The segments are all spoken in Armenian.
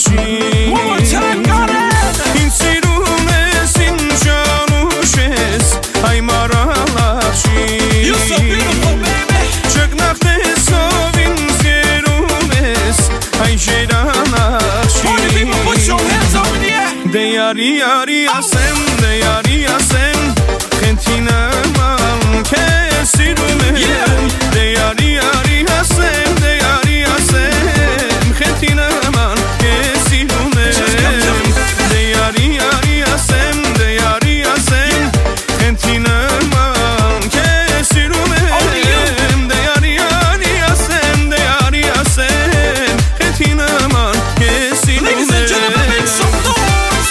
Yari asem, de yari asem, gentina man kesirume. De yari asem, de yari asem, gentina man kesirume. De yari asem, de yari asem, gentina man kesirume. De yari asem, de yari asem, gentina man kesirume. Ladies and gentlemen, make some noise.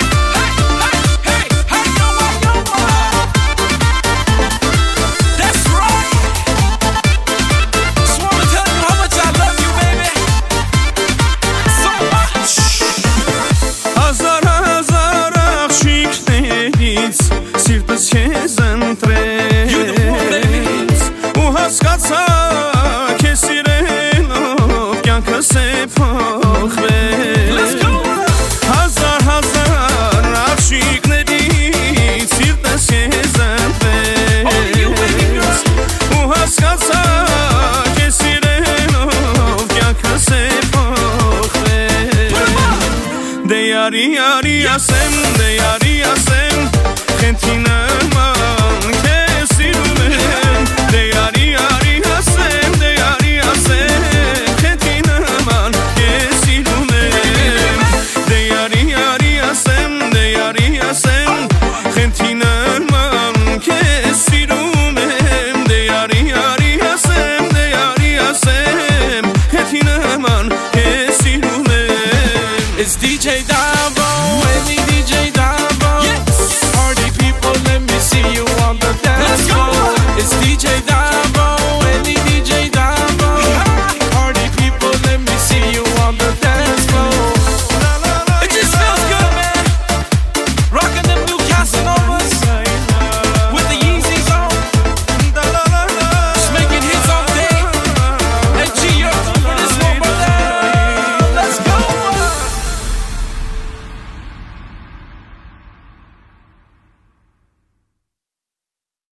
That's right. Just wanna tell you how much I love you, baby. So much. Hazar աղջիկներից սիրտս քեզ ընտրեց ու հասկացա քեզ սիրելով կյանքս է փոխվել Hazar աղջիկներից սիրտս քեզ ընտրեց ու հասկացա քեզ սիրելով կյանքս է փոխվել De yari asem, de yari asem, gentina man kesirume. De yari asem, de yari asem, gentina man kesirume. De yari asem, de yari asem, gentina man kesirume. De yari asem, de yari asem, gentina man kesirume. It's DJ Davo, any DJ